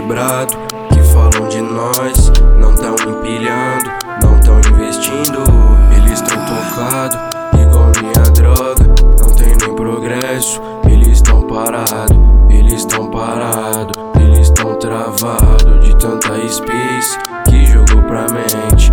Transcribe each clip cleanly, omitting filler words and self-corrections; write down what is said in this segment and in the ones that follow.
quebrado que falam de nós, não tão empilhando, não tão investindo. Eles tão tocado igual minha droga, não tem nem progresso. Eles tão parado, eles tão parado, eles tão travado de tanta space que jogou pra mente.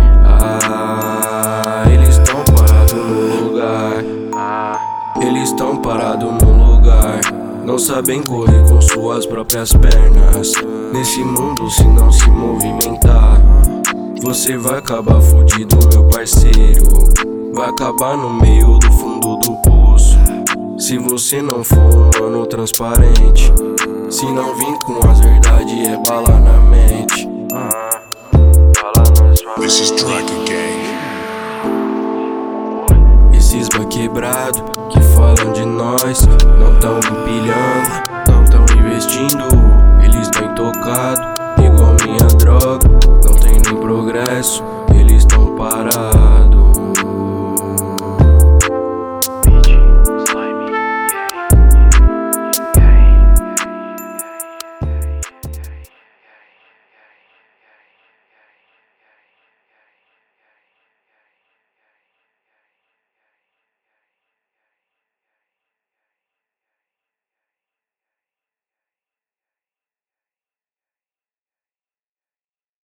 Eles tão parado no lugar, eles tão parado no lugar. Não sabem correr com suas próprias pernas. Nesse mundo, se não se movimentar, você vai acabar fudido, meu parceiro. Vai acabar no meio do fundo do poço, se você não for um mano transparente. Se não vir com as verdades, é bala na mente. This is Dragon Gang. Esses vai quebrado que falam de nós, não tão empilhando, não tão investindo. Eles tão intocado igual minha droga, não tem nem progresso. Eles tão parados.